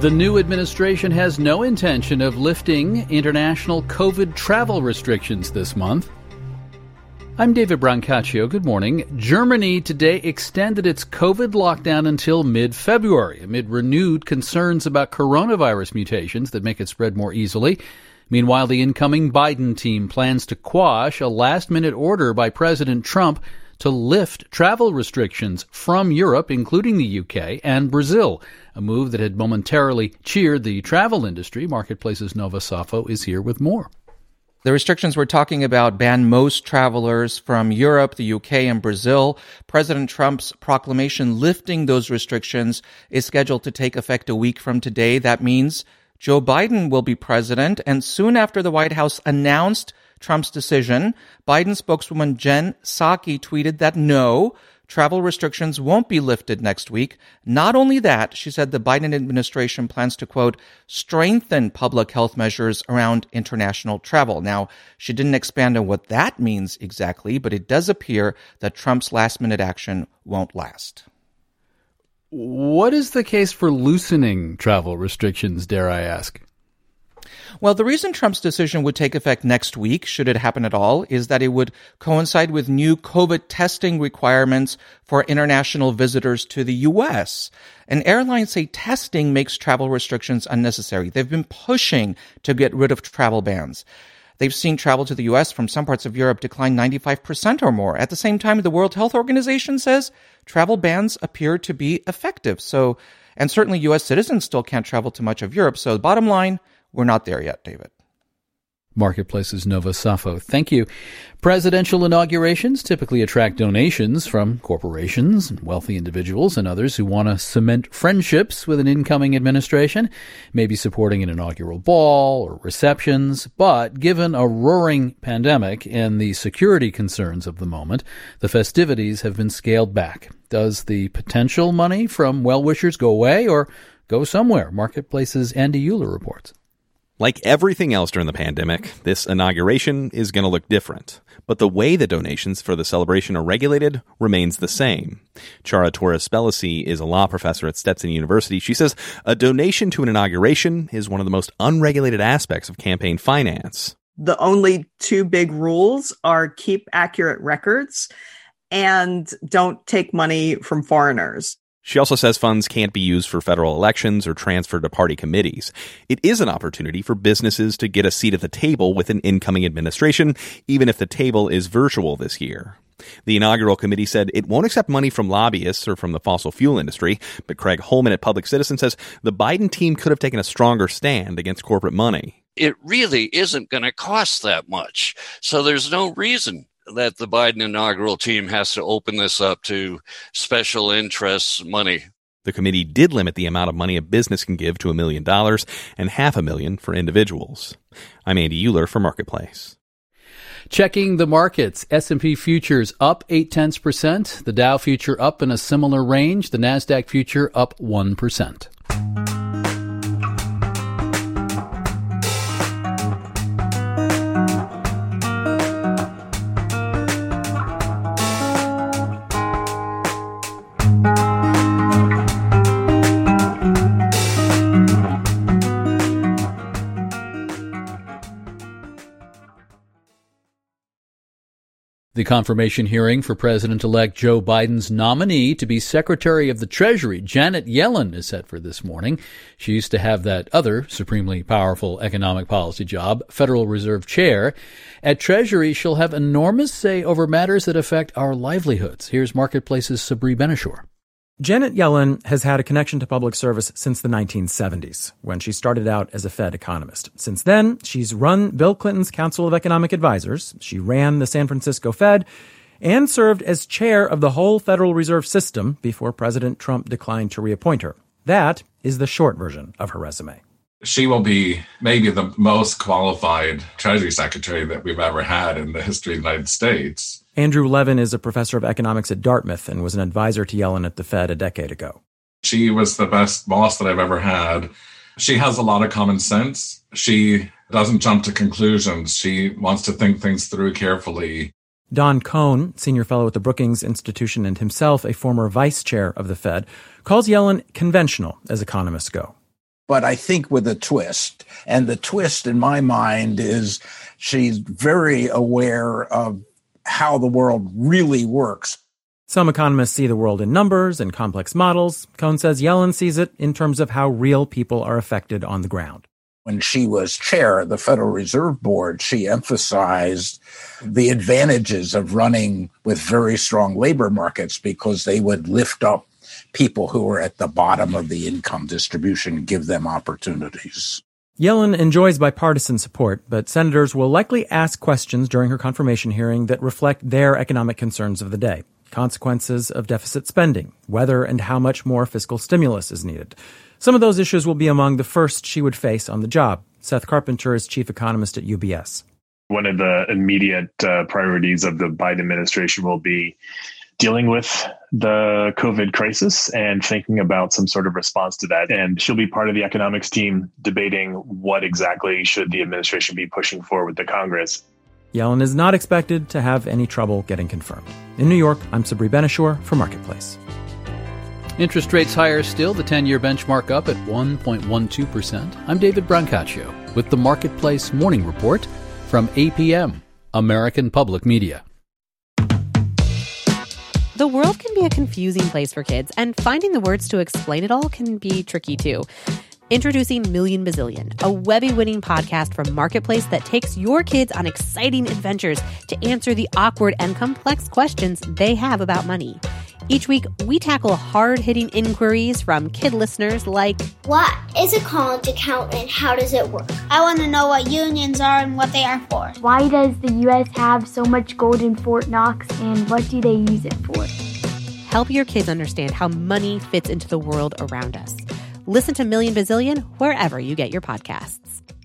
The new administration has no intention of lifting international COVID travel restrictions this month. I'm David Brancaccio. Good morning. Germany today extended its COVID lockdown until mid-February amid renewed concerns about coronavirus mutations that make it spread more easily. Meanwhile, the incoming Biden team plans to quash a last-minute order by President Trump to lift travel restrictions from Europe, including the UK and Brazil, a move that had momentarily cheered the travel industry. Marketplace's Nova Safo is here with more. The restrictions we're talking about ban most travelers from Europe, the UK, and Brazil. President Trump's proclamation lifting those restrictions is scheduled to take effect a week from today. That means Joe Biden will be president, and soon after the White House announced Trump's decision, Biden spokeswoman Jen Psaki tweeted that no, travel restrictions won't be lifted next week. Not only that, she said the Biden administration plans to, quote, strengthen public health measures around international travel. Now, she didn't expand on what that means exactly, but it does appear that Trump's last-minute action won't last. What is the case for loosening travel restrictions, dare I ask? Well, the reason Trump's decision would take effect next week, should it happen at all, is that it would coincide with new COVID testing requirements for international visitors to the U.S. And airlines say testing makes travel restrictions unnecessary. They've been pushing to get rid of travel bans. They've seen travel to the U.S. from some parts of Europe decline 95% or more. At the same time, the World Health Organization says travel bans appear to be effective. And certainly U.S. citizens still can't travel to much of Europe. So the bottom line, we're not there yet, David. Marketplace's Nova Safo. Thank you. Presidential inaugurations typically attract donations from corporations and wealthy individuals and others who want to cement friendships with an incoming administration, maybe supporting an inaugural ball or receptions. But given a roaring pandemic and the security concerns of the moment, the festivities have been scaled back. Does the potential money from well-wishers go away or go somewhere? Marketplace's Andy Euler reports. Like everything else during the pandemic, this inauguration is going to look different. But the way the donations for the celebration are regulated remains the same. Chara Torres-Spelisi is a law professor at Stetson University. She says a donation to an inauguration is one of the most unregulated aspects of campaign finance. The only two big rules are keep accurate records and don't take money from foreigners. She also says funds can't be used for federal elections or transferred to party committees. It is an opportunity for businesses to get a seat at the table with an incoming administration, even if the table is virtual this year. The inaugural committee said it won't accept money from lobbyists or from the fossil fuel industry, but Craig Holman at Public Citizen says the Biden team could have taken a stronger stand against corporate money. It really isn't going to cost that much, so there's no reason that the Biden inaugural team has to open this up to special interests money. The committee did limit the amount of money a business can give to $1 million and $500,000 for individuals. I'm Andy Euler for Marketplace. Checking the markets, S&P futures up 0.8%, the Dow future up in a similar range, the Nasdaq future up 1%. The confirmation hearing for President-elect Joe Biden's nominee to be Secretary of the Treasury, Janet Yellen, is set for this morning. She used to have that other supremely powerful economic policy job, Federal Reserve Chair. At Treasury, she'll have enormous say over matters that affect our livelihoods. Here's Marketplace's Sabri Benishore. Janet Yellen has had a connection to public service since the 1970s, when she started out as a Fed economist. Since then, she's run Bill Clinton's Council of Economic Advisors, she ran the San Francisco Fed, and served as chair of the whole Federal Reserve System before President Trump declined to reappoint her. That is the short version of her resume. She will be maybe the most qualified Treasury Secretary that we've ever had in the history of the United States. Andrew Levin is a professor of economics at Dartmouth and was an advisor to Yellen at the Fed a decade ago. She was the best boss that I've ever had. She has a lot of common sense. She doesn't jump to conclusions. She wants to think things through carefully. Don Cohn, senior fellow at the Brookings Institution and himself a former vice chair of the Fed, calls Yellen conventional as economists go. but I think with a twist. And the twist in my mind is she's very aware of how the world really works. Some economists see the world in numbers and complex models. Cohn says Yellen sees it in terms of how real people are affected on the ground. When she was chair of the Federal Reserve Board, she emphasized the advantages of running with very strong labor markets because they would lift up people who were at the bottom of the income distribution and give them opportunities. Yellen enjoys bipartisan support, but senators will likely ask questions during her confirmation hearing that reflect their economic concerns of the day. Consequences of deficit spending, whether and how much more fiscal stimulus is needed. Some of those issues will be among the first she would face on the job. Seth Carpenter is chief economist at UBS. One of the immediate priorities of the Biden administration will be dealing with the COVID crisis and thinking about some sort of response to that. And she'll be part of the economics team debating what exactly should the administration be pushing forward with the Congress. Yellen is not expected to have any trouble getting confirmed. In New York, I'm Sabri Benishore for Marketplace. Interest rates higher still, the 10-year benchmark up at 1.12%. I'm David Brancaccio with the Marketplace Morning Report from APM, American Public Media. The world can be a confusing place for kids, and finding the words to explain it all can be tricky too. Introducing Million Bazillion, a Webby-winning podcast from Marketplace that takes your kids on exciting adventures to answer the awkward and complex questions they have about money. Each week, we tackle hard-hitting inquiries from kid listeners like, what is a college account and how does it work? I want to know what unions are and what they are for. Why does the U.S. have so much gold in Fort Knox and what do they use it for? Help your kids understand how money fits into the world around us. Listen to Million Bazillion wherever you get your podcasts.